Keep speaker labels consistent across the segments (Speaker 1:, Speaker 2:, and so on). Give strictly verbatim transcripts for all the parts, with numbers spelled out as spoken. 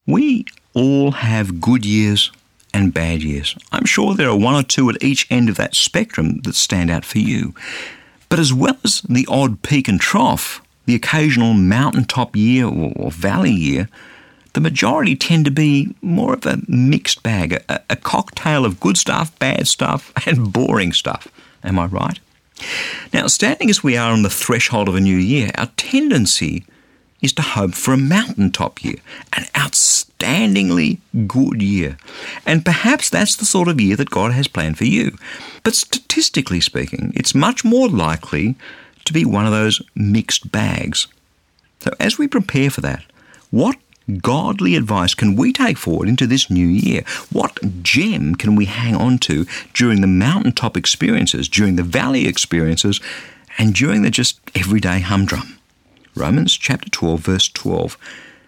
Speaker 1: We all have good years and bad years. I'm sure there are one or two at each end of that spectrum that stand out for you. But as well as the odd peak and trough, the occasional mountaintop year or valley year, the majority tend to be more of a mixed bag, a, a cocktail of good stuff, bad stuff, and boring stuff. Am I right? Now, standing as we are on the threshold of a new year, our tendency is to hope for a mountaintop year, an outstandingly good year. And perhaps that's the sort of year that God has planned for you. But statistically speaking, it's much more likely to be one of those mixed bags. So as we prepare for that, what godly advice can we take forward into this new year? What gem can we hang on to during the mountaintop experiences, during the valley experiences, and during the just everyday humdrum? Romans chapter twelve, verse twelve.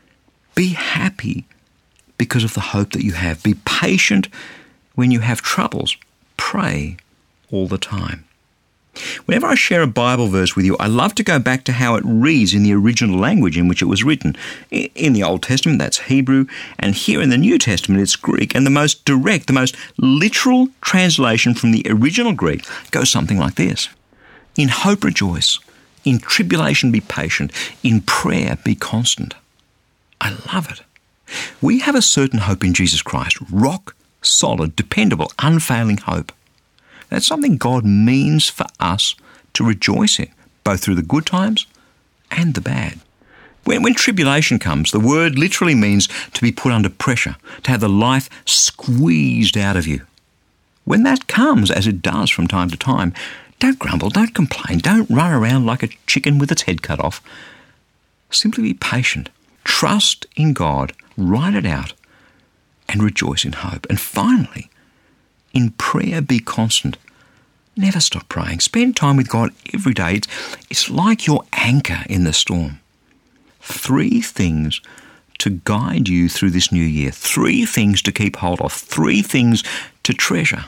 Speaker 1: Be happy because of the hope that you have. Be patient when you have troubles. Pray all the time. Whenever I share a Bible verse with you, I love to go back to how it reads in the original language in which it was written. In the Old Testament, that's Hebrew, and here in the New Testament, it's Greek. And the most direct, the most literal translation from the original Greek goes something like this. In hope rejoice. In tribulation be patient. In prayer be constant. I love it. We have a certain hope in Jesus Christ. Rock solid, dependable, unfailing hope. That's something God means for us to rejoice in, both through the good times and the bad. When, when tribulation comes, the word literally means to be put under pressure, to have the life squeezed out of you. When that comes, as it does from time to time, don't grumble, don't complain, don't run around like a chicken with its head cut off. Simply be patient, trust in God, ride it out, and rejoice in hope. And finally, in prayer, be constant. Never stop praying. Spend time with God every day. It's, it's like your anchor in the storm. Three things to guide you through this new year. Three things to keep hold of. Three things to treasure.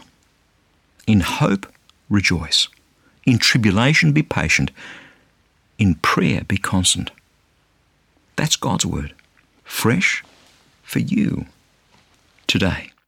Speaker 1: In hope, rejoice. In tribulation, be patient. In prayer, be constant. That's God's word. Fresh for you today.